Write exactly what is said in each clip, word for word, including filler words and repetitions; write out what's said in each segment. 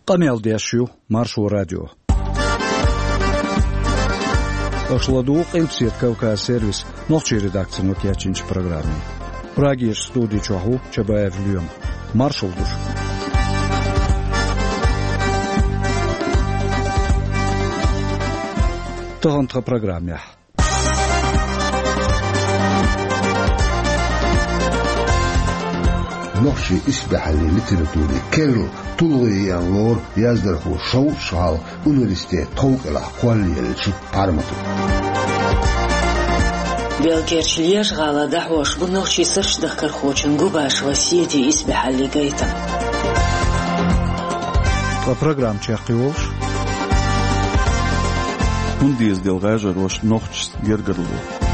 قميل ديشيو مارشو راديو أشلدوق إمسير كوكا سيرفيس نوخشي редакция نوكياتشينش программе. Прагиш студии чоху чабаев люем. Маршал душ. Тохантха программе. نوخشي إسبح اللي لترتوري كيرل طلغي ينور يزدرخو شو شال أونيفرسيتي توق الأحوالي اللي بارمتو Белгерчлеш гала дахош бунохчи сыршдах кархочин губаш васиети إسبح اللي гайтам. По программе чехиолш. Ундиз делгажа рош нохч гергарлу.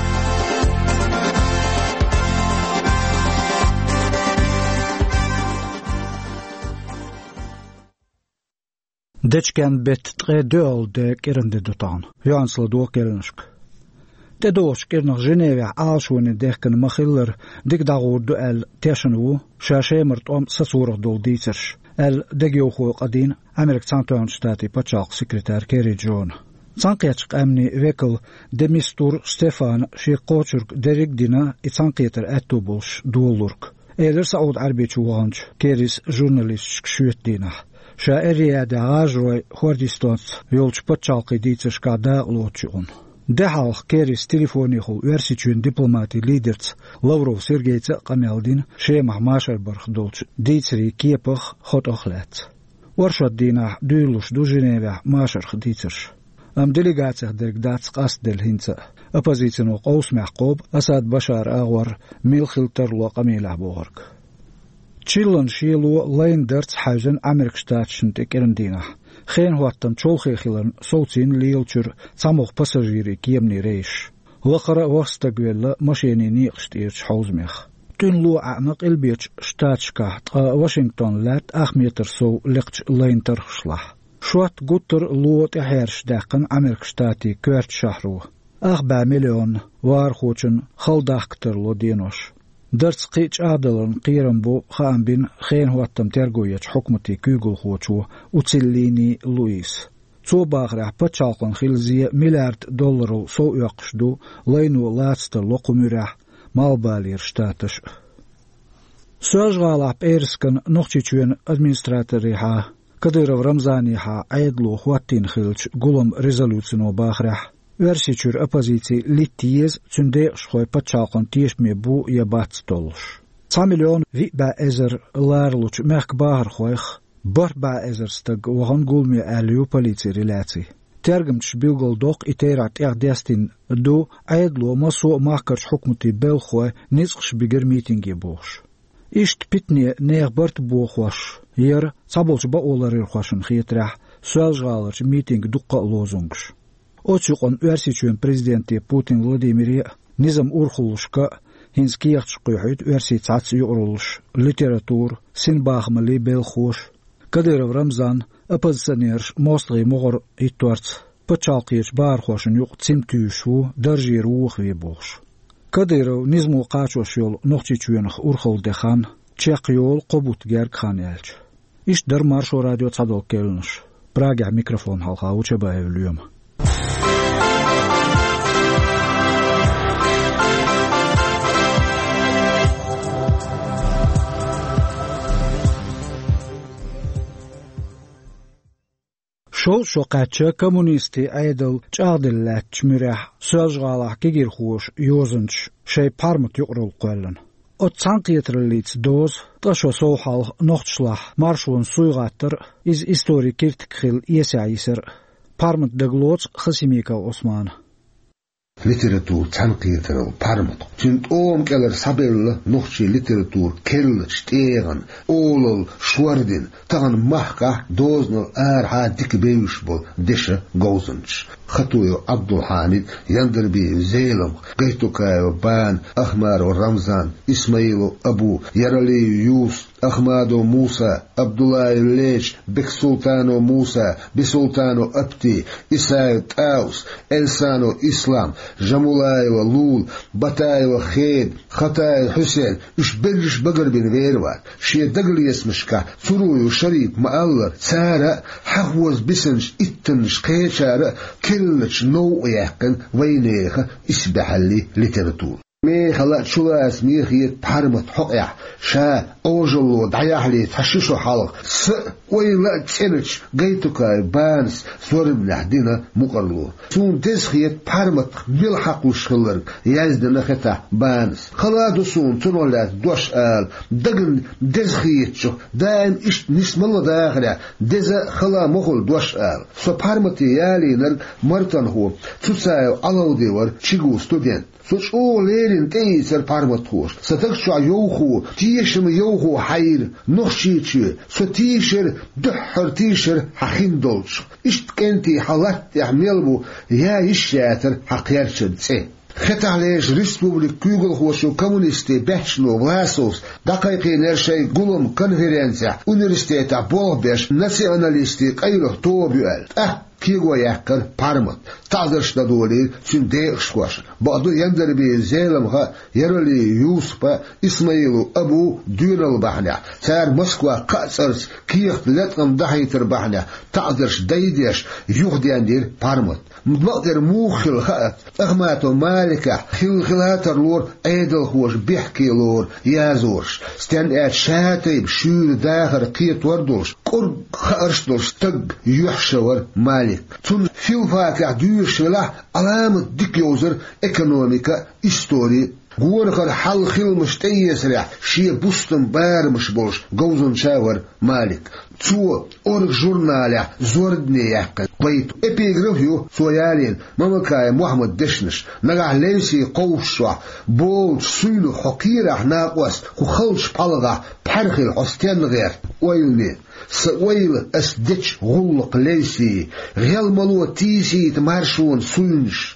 Dečken bet tre døl de kerende dotan. Jansla do kerensk. De doos kernog Geneve aalshoene deken machiller dik dagoor duel teshenu shashemert om sasurg dol dieters. El degyogo qadin Amerik Santoon stati pachaq sekretær Kerry John. Sanqiyatsk amni wekel de mistur Stefan Shikochurk derik dina itsanqieter atubulsh dolurk. Eler Saud Arbechuwanch Kerry's journalist shwetdina. شاعرية دعاجوي خوردستانس يولش بتشالقي ديتش كادا لوتشون. دحال كيريس تليفوني خو ورسيتشون دبلوماتي ليدرز لورو سيرجيتس قميلدين شيمح ماشر برخ دولش ديتسري كيبخ خط أخلات. ورشد دينا دولش دو جنيفة ماشر خديترش. أم ديليغاتسخ درك داتس قاس دل هنسا. أبازيتنو قوس محقوب أساد بشار أغور ميل خلتر لو قميله بوغرك. تشيلن شيلو لين درت حاجن أمريك شتاتشن تكرندينا خين هواتن تشولخي خيلن صوتين ليلتشر تاموخ باساجيري كيمني ريش لقرا وستقويل ماشيني نيقشتيرش حوزميخ تنلو أعنق البيتش شتاتشكا تقا واشنطن لات أخميتر سو لقش لين ترخشلح شوات قطر لو تحيرش داقن أمريك شتاتي كوارت شهرو أخبا مليون وارخوچن خلداختر لو دينوش درس قيش عادلن قيرن بو خام بين خين هواتم ترغويش حكمتي كيغل خوچو وتسليني لويس تو باغرا بچالقن خيلزي مليارد دولار سو يقشدو لينو لاتستر لوقميرا مالبالير شتاتش سوجغالا بيرسكن نوخچيچون ادمنستراتوريها كديرو رمزانيها عيدلو خواتين خيلچ غولم ريزولوشنو باغرا ورسيچور أبازيتي ليتيز تندي شخوي بتشاقن تيش ميبو يبات ستولش. ثلاثة مليون في با إزر لارلوش مخ باهر خويخ بر با إزر ستق وغن قولمي أليو بوليتي ريلاتي. ترجمتش بيوغل دوق إتيرات إغديستين دو عيدلو مسو ماكرش حكمتي بلخوي نزقش بيجر ميتينجي بوش. إشت بيتني نيغ برت بوخوش ير صابلش باولر يرخوشن خيترح سوالجغالرش ميتينج دقا لوزونغش. Oçuqon ürsiçün prezidenti Putin Vladimir nizam urxuluşka hinskiyaqç quyhut ürsitsats yuruluş literatur sin baxmali belxoş Kadyrov Ramzan opozitsioner mostly mogor itwarts pachalqiyç barxoşun yoq tsimtüşu darjiru xvibox Kadyrov nizmu qaçoş yol noqçiçün urxul dexan çeqyol qobut gerkhanelç iş dar marşo radio tsadol kelnuş Praga mikrofon halqa uçabayevlüyüm شو شو قاتشا كومونيستي ايدل چاغدلات چمرح سوجغالح كيغير خوش يوزنش شي بارمت يقرل قولن او تسانقيترليتس دوز تشو سوحال نوختشلح مارشون سويغاتر از استوري كيرتكخيل يسعيسر بارمت دغلوتس خسيميكا عثمان ليتراتور تنقيتر بارمت تنت اوم كلر سابيل نوخشي ليتراتور كل شتيغن اولل شوردين تغن محكا دوزنو ار ها ديك بيوش بول ديشة غوزنش خطويو عبد الحامد يندربي زيلم قيتوكايو بان احمر ورمزان اسماعيل ابو يرالي يوس أحمدو موسى عبد الله الليش بكسلطانو موسى بسلطانو أبتي إسايو تاوس إلسانو إسلام جمولاي ولول بتاي وخيد خطاي حسين إش بلش بقر بن ويروات شي دقل يسمشكا ثروي وشريك مألر سارة حغوز بسنش اتنش قيشارة كلش نو يحقن وينيخ اسبح اللي لترتول مي خلات شلاس ميخيت بحرمت حقيا شا اوجلو دعياحلي تحششو حلق س ويلا تسنش قيتوكاي بانس سورب لحدينا مقرلو سون تسخيت بحرمت بالحق وشخلر يازدنا خطا بانس خلاتو سون تنولات دوش آل دقن دزخيتشو دائم اشت نسم الله داخلة دزا خلا مخل دوش آل سو بحرمتي يالي نرق مرتن هو تسايو علو ديور چيگو ستودنت سوش او ليلين تيسر بارمت خوش ستكشع يوخو تيشم يوخو حير نخشيتشي سو تيشر دحر تيشر حخين دولش اشت كنتي حالات يحملبو يا إشياتر حقيرشد سي خط عليش ريسبوبليك كوغل خوشو كومونيستي بحشنو بلاسوس دقيقي نرشي قلم كونفرنسيا انيرستيتا بولبش ناسيوناليستي قيره توبيوال اه كيغو يحكر بارمت تعذرش دولي سن ديخش كواش بعضو يندر بي زيلمها يرلي يوسف اسماعيل ابو دينال بحنا سار موسكوا قاسرس كيخت لتقم ضحي تربحنا تعذرش ديديش يوخدي اندير بارمت مدمقدر موخل خات اغماتو مالكة خل خلاتر لور ايدل خوش بيحكي لور يازورش ستان اات شاتيب شول داخر قيت وردوش قرب خارشتوش تق يحشور مالك تون فيلفاك دوش له علامة ديكيوزر اكونوميكا استوري غورخر حل خل مشتي يسرع شي بوستن بار مش بولش جوزن شاور مالك تو اورك جورنالع زوردني يحكي بيت ابيغرافيو سويالين مامكاي محمد دشنش نغا ليسي قوشوا بول سولو حقيره ناقوس وخلش بالغا بحرخل حستين غير ويلني سويل اسدتش غلق ليسي غيل ملو تيسي تمارشون سونش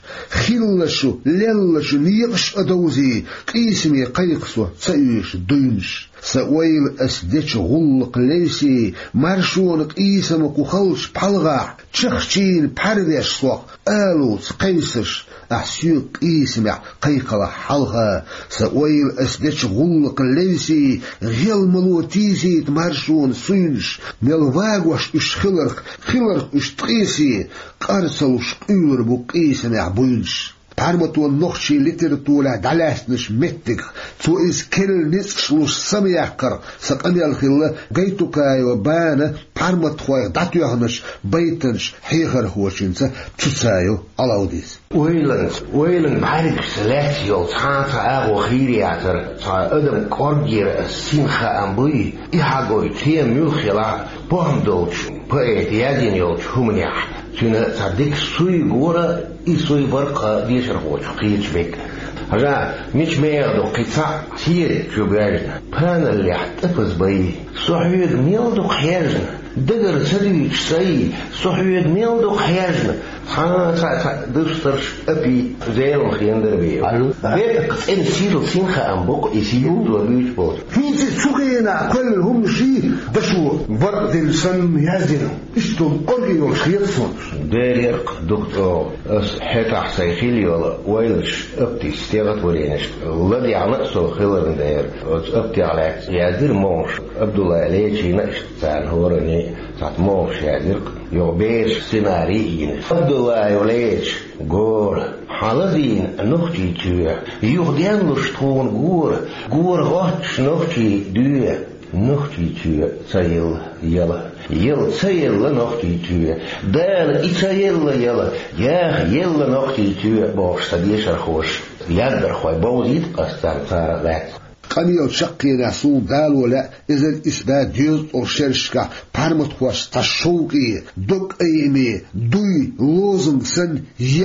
خلشو للشو نيقش ادوزي قيسمي قيقسو سيش دونش سويل اسدتش غلق ليسي مارشون قيسمك وخلش بحلغا تشخشين بحردش صوق آلوت قيسش أحسيوك قيسمع قيقل حلغا سويل اسدتش غلق ليسي غيل ملو تيسي تمارشون سونش ملواغوش اش خلرق خلرق اش تقيسي قارسلوش قيور بو قيسمع بوينش بارمتو النخشي لترتولا دلاسنش متك تو إز كل نسخلوش سميحقر سقمي الخلة قيتو كاي وبانا بارمت خوي داتو يهنش بيتنش حيخر هوشينسا تسايو علاوديس ويلن ويلن بحرك سلاتيو تحاتا اغو خيرياتر تا ادم كورجير السينخا امبوي إحاقوي تيا ملخلا بوهم دوش بأيت يادين يوش همنيح تنا صدق سوي غورا اي سوي برقه ديشر خوش قيتش بك هذا مش ميردو قطع سير جبالنا بان اللي احتفظ بيه صحيح ميلدو خيارنا دقر سدويش سي صحيح ميلدو خيارنا ها سا دسترش ابي زيرو خيندر بيه الو بيت ان سيلو سينخا امبوك يسيو دو بيش بوت فيت سوقينا كل هم شيء بشو برد السن يازن اشتو قرقي والخيطون ديريق دكتور اس حتى سيخيلي ولا ويلش ابتي استيغت ولينش الذي عنقصه خلر دير ابتي على يازر موش عبد الله عليشي نقش تاع هورني تاع موش يازر يوبيش سيناريين عبد الله يوليش قول حالدين نختي تيوه يغدين لشتون قول قول غاتش نختي دوه نختي تيوه سيل يلا يلا سيل نختي تيوه دال إسيل يلا يا يلا نختي تيوه باش تديش الخوش يقدر خوي بوزيد أستار صار ذات قميل شقي ناسو دال ولا إذن إثبات جيز أو شرشكا بارمت خوش تشوقي دوك أيمي دوي لوزن سن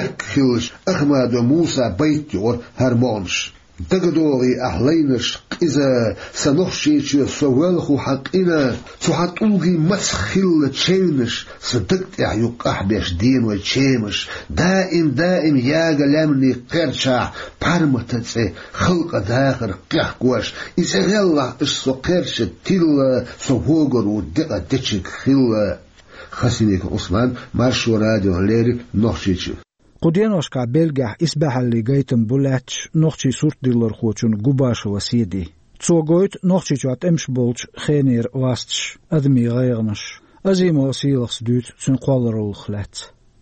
يكخلش أحمد موسى بيتيور هرمونش دقدوغي أهلينش إذا سنخشيش سوالخو حقنا سحطوغي مسخل تشينش صدقت أعيوك أحبش دين وتشيمش دائم دائم ياغا لامني قرشا بارمتتسي خلق داخر قحقوش إذا غلا إسو قرش تيلا سوهوغر ودقا ديشك خلا خسينيك عثمان مارشو راديو ليري نخشيش قدينوشكا بلغا إسبح اللي جايتن بولاتش نوخشي سورت ديلر خوچون قباش وسيدي تسوغويت نوخشي جوات امش بولش خينير واستش أدمي غيغنش أزيمو سيلخس دوت سن قوالر الخلات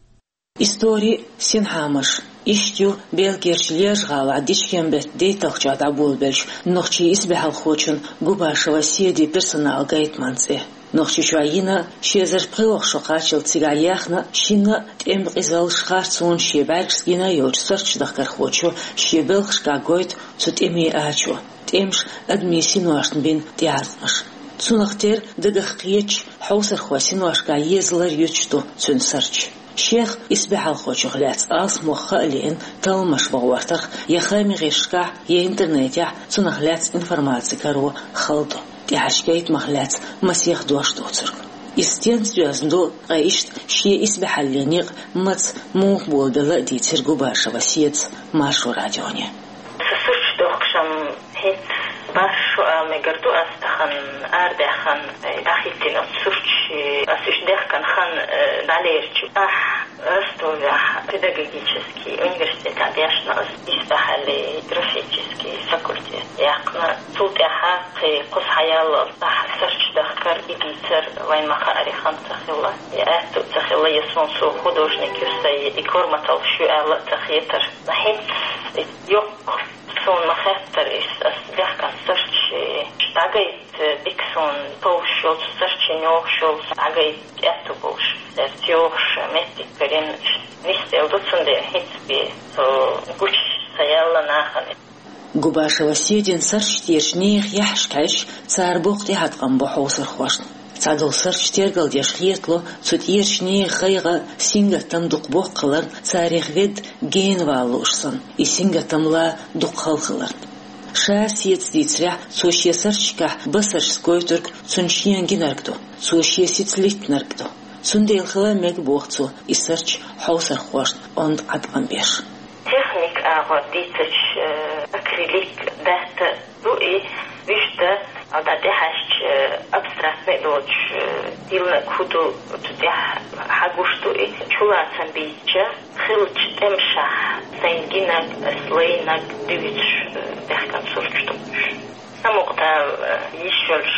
Истории синхамаш. Иштю белгершлеш гала дишкен бет дейталчат абулбелш. Нохчи избехал хочун губашева седи персонал гайтманце. Нохчи шваина шезер прилох шокачил цигаяхна шина тем изал шхарцун шебалкскина йоч сарчдахкар хочу шебелхшка гойт цут эми ачу. Темш адмисинуашн бин тиармаш. Цунахтер дагахкич хаусар хвасинуашка езлар ючту цун сарч. شيخ إسبح الخوش غلات أص مخالين تلمش بغوارتر يخامي غيشكا يا إنترنت يا تنخلات إنفورماتي كارو خلطو تحشكيت مخلات مسيح دوش دوتر إستين سيازندو غايشت شي إسبح اللينيق مت موق بول بلا دي ترقو باشا وسيد ماشو راديوني سسوش دوخشم هيت باشو مقردو أستخن أردخن أخيتين أسوش أسوش دخن خن داليرچو أح أستوى педагогический университет обязан испахали графический факультет. Яхна тут яха при кусхаяла сарч дахкар игитер вайн махари хан цахила. Я тут цахила ясон су художник юсай и корматал шуала цахитер. Нахит йок сон махеттер is as дахкан сарч штагайт биксон поушот сарчинёх шол агайт этубуш. Тёш метик перен нистел дуцунде хитби то гуч саяла нахане. Губашева седин сарч тешнех яхшкаш царбук тихаткан бухусар хвашн. Цадыл сарч тергал дешхиетло цут ершне хайга сингатам дукбук кылар царих вед ген валушсан и сингатамла дукхалхылар. Ша сиет дицря сошье сарчка басарч скойтурк цуншиен гинаркту сошье сицлитнаркту. Сундел хламек бохцу и сарч хаусар хвашт онд адгамбеш. Техник агодитч акрилик дата дуи вишта ададехаш абстрактный доч дилна куду тудях хагушту и чулатсан бича хилч темша сенгинак слейнак дивич дехкан сурчту. Самуqtal yishulsh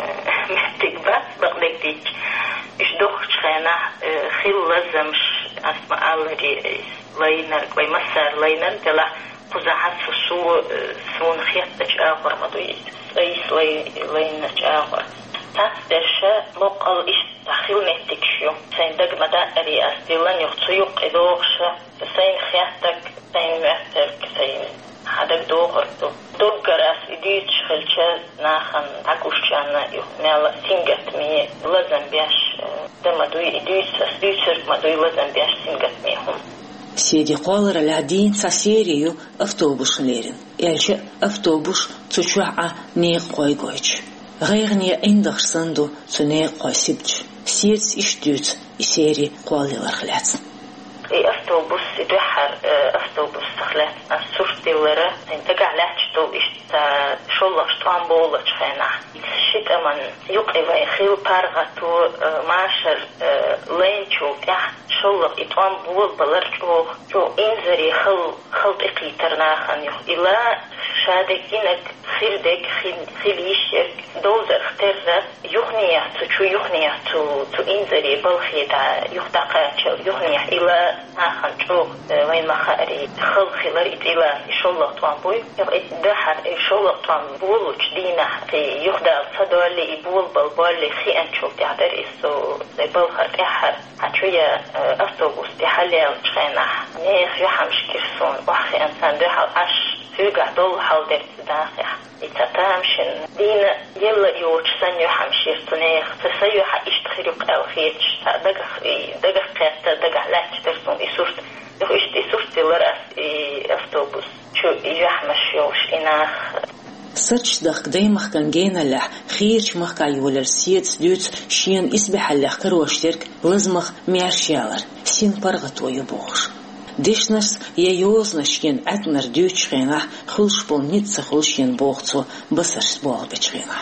mestикба бaqdekdik إيش دخش خنا خيل لازمش أسمع الله لينر كوي مسار لينر تلا قزحت سو سون خيطش آخر ما دويت أيس لي لينر آخر تاسدش مقال إيش تخيل نتكشيو سين دق مدى أري أستيلن يخطيق إدوخش سين خيطك سين مهترك سين هذا دوغر دو دوغر أس إديتش خلشة ناخن عقوشانا يخنال سينجت مي لازم بيش دم دوي إديتش أسديتشر ما دوي لازم بيش سينجت ميهم. سيدي قالر العدين ساسيريو أفتوبوش ليرن يالش أفتوبوش تشوع نيق قوي قويش غيرني إندخ سندو تنيق قوي سبج سيرس إشتوت إسيري قوالي لرخلات. أفتوبوس يدحر أفتوبوس خلات السورت ديلره انتقع لاتشتو إشت شولش طعم بولش خينا شيك أمن يقعي ويخيل بارغتو ماشر لينشو يح شولق إطعم بول بلرجو جو إنزري خل خل إقيتر ناخن يخ إلا شادك إنك خيردك خيل خيل يشيرك دوزر اخترزة يخنية تشو يخنية تو تو إنزري بالخيدا يخدقاتشو يخنية إلا ناخن شو وين مخاري خل خيلر إلا شولق طعم بول يخ دحر شولق طعم بولش دينا يخدا صدولي يبول بالبولي خي أنشو تعدر إسو زي بالخر تحر هتشوية أفتوبوس تحلي الشخينة نيخ يحمش كيفسون وحخي أنسان دوحل أش فيقع دول حال درت داخل يتتامشن دين يلا يوش سن يحمش يرتنيخ تسيوح إشتخيرك أو خيتش دقخ دقخ قياستا دقع لاتش ترسون إسورت يخو إشت إسورت لرأس أفتوبوس شو يحمش يوش إناخ سرچ دخ دايمخ كان جينا لح خيرش مخ كايولر سيت دوت شين اسبح لح كروشترك لازمخ ميارشيالر سين برغتو يبوخش ديشنس ييوزنش ين اتنر دوتش خينا خلش بول نيتس خلش ين بوخصو بسرس بول بچخينا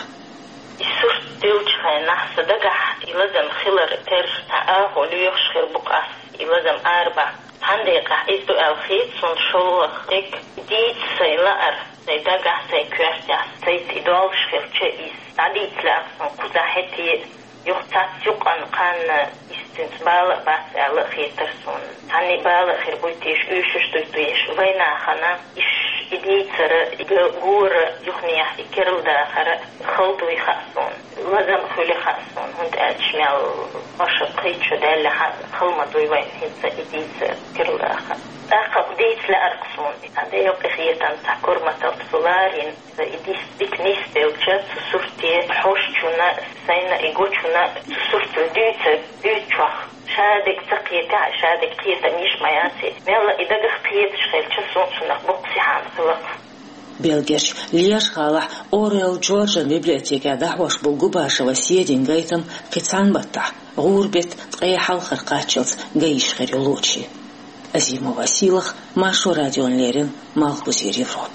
دوتش خينا صدقح لازم خلر تر آهو ليخش خير بقاس لازم أربع حندقة إستو الخيط صن شلخ إك ديت سيلار سيدقع سيكوارتع سيت إدولش خلتش إس عديت لأصن كزاحتي يختات يقن قان استنت بالغ بس على خيترسون هني بالغ خير بويتيش إيشش تويتيش وينا خنا إش إديتر جور يخنيح كيرل داخر خلطو يخصون لازم خلي خصون هند أجمع بشر قيتشو دال خلما دوي وين هنسا إديتر كيرل داخر أخذ ديت لأرقصون هذا يوقع خيطان تحكور مطلب سولارين إديس بيك نيستي وجات سورتي حوشتونا سينا إيقوتونا سورتو ديت ديتوخ شادك تقيتع شادك قيتا ميش مياتي ميلا إذا قيت شخيل تشسون سنق بقسي حان خلق Белгерч леш халах Орел Джорджа библиотека дахваш булгубашева седин гайтам кицан бата гурбет тқейхал хырқачылс гаиш херилучи Азимова силах Машу радион лерин Малхузир Европ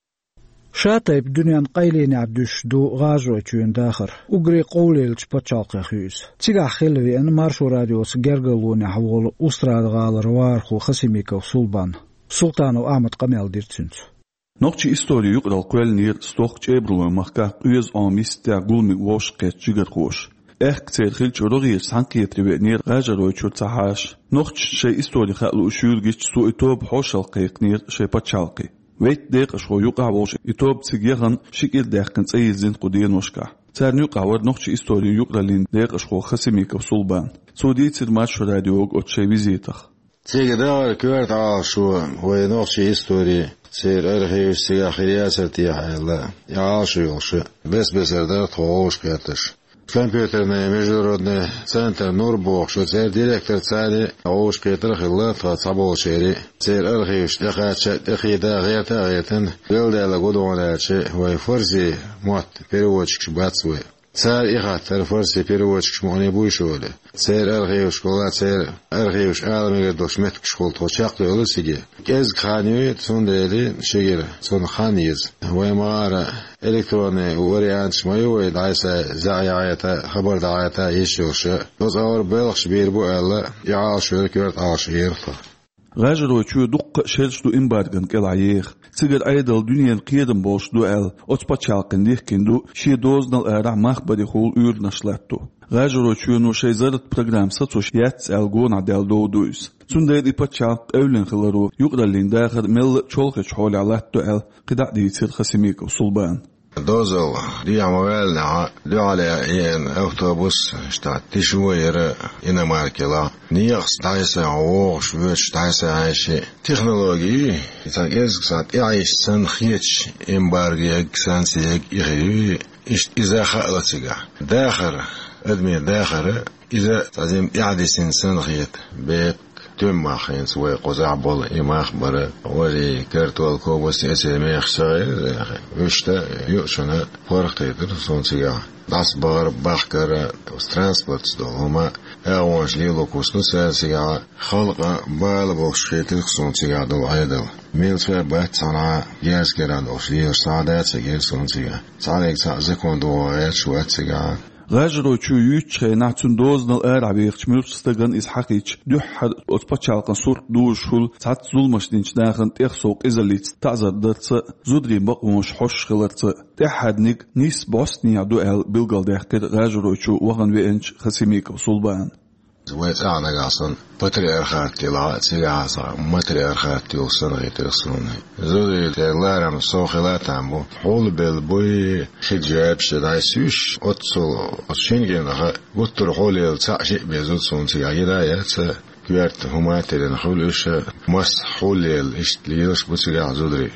شاتيب دنيان قايلين عبدوش دو غاجو تشون داخر وغري قوليلش باتشالق خيوز تيغا خلوي ان مارشو راديوس غرغلون حول استراد غالر وارخو خسيميكو سلبان سلطانو احمد قمال ديرتسنت نوقچي استوري يقرال كويلنير ستوق چيبرو مخكا قيز آميستا قولمي ووشقيت جيگر خوش اخ كتير خلچ روغي سانكيتري بنير غاجرو چو تحاش نوقچ شي استوري خلو شورگيچ سو اتوب حوشال قيقنير شي باتشالقي ويت ديق شو يقع وش اتوب تسيغن شكل داخن تسيزين قدين وشكا تارن يقع ور نوقچ استوري يقرالين ديق شو خسيميكو سلبان سودي تير ماتش راديوغ او تشي ويزيتخ تيغ دار كورت عاشو هو نوقچ استوري سير ارخيوش سيغا خرياسر تيحا الله يعاشو يوشو بس بسر دار تخوش كاتش Компьютерный международный центр Нурбух, что царь директор цари, а уж Петр Хиллат, Цабол Чери, царь Архивш, Дахача, Дахида, Гайта, Гайтен, Вилдела Гудоначи, Вайфорзи, Мот, переводчик Шбацуэ. Царь Ихатер, Форси, переводчик Шмони Буйшуэле. Царь Архивш, школа, царь Архивш, Аламигардош, Метк школ, Точак, Лысиги. Кез Ханюи, Цундели, Шигер, Цун Ханьез, Ваймара, электронный вариант шмаюй дайса заяята хабар даята ешилше дозавар белх бирбу алла яашур кверт аширта غاجرو چو دق شلش دو امبارگن کلايخ تيگر ايدل دنيان قيدم بوش دو ال اوتباچالقن ديكندو شي دوزنل ارا مخبدي خول اور نشلاتو غاجرو چو نو شي زرت program ساتوش يات الگون عدل دو دوس تندي باتشالق اولن خلرو يقدلين داخل مل چولخ حول علاتو ال قدا دي تير خسيميك وصلبان دوزل دي عموالنا دي على ين اوتوبوس شتات تشوير إنا ماركلا نيخ ستايسا عوغ شويت ستايسا عايشي تكنولوجي يتاق ازق سات يعيش سن خيتش امبارغي اكسان سيك يخيوي اشت إذا خالتسيقا داخر ادمي داخر إذا تعزيم يعدسين سن خيت بيت تم ماخين سوى قزع بول إماخ برا ولي كرتوال كوبوس يسير ميخ شغير وشتا يؤشنا فرق تيتر سون سيغا داس بار باخكر ترانسبورت دول هما اغوانش ليلو كوسنو سير سيغا خلق بالبوش خيتر سون سيغا دول عيدل ميل سوى بات صنع جاز كران اوشلير سعادات سيغير سون سيغا سعادك سعزكون دول غير شوات سيغا غاجرو چو يوچ ناتون دوزنل ارابيخ ميرستغن از حقيچ دوحد اوتباچالقن سورت دوشول سات زولمش دينچ داخن تيخ سوق ازليت تعزر درت زودري بقوش خوش خلرت تحدنيك نيس بوسنيا دو ال بيلغال داخكر غاجرو چو وغن وينچ خسيميك وصلبان زويت أنا قاصن بطريقة لا تيجاسا مطريقة يوصل غيترسون زودي تلارم سوخلات عمو حول بالبوي خجاب شدايسوش أتصل أشينجن خا قطر حولي التعشي بيزود سون تيجا يات كبرت هما ترين حولش مس حولي الاشتليش بتيجا زودري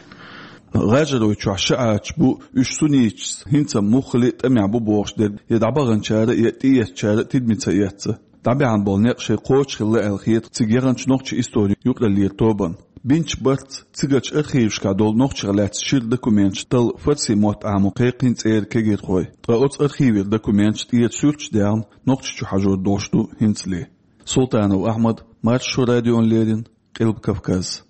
غاجرو چو عشاعش بو اشتونيش هنتا مخلي تمع بو بوشدر يدعبغن شارع يأتيت شارع تدميت طبعا بالنق شي قوش خلا الخيط تيغرنش نوقش استوري يقرا لي توبن بنش برت تيغش ارخيوش كادول نوقش غلات شير دوكومنت تل فرسي موت عمقيقين تير كيغير خوي تقوت ارخيو دوكومنت تير سيرش داون نوقش شو حاجو دوشتو هنتلي سلطان واحمد مارش راديو ليرين قلب كفكاز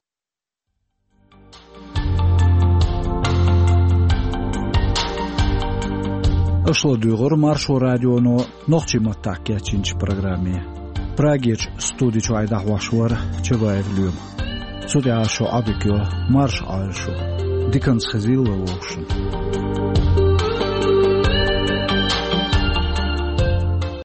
Ошла дуйгор маршо радионо нохчи маттакя чинч программе. براجيج ستودي شو عيدا واشور تشبايف اليوم سودي عاشو عبيكيو مارش عاشو ديكنس خزيل ووشن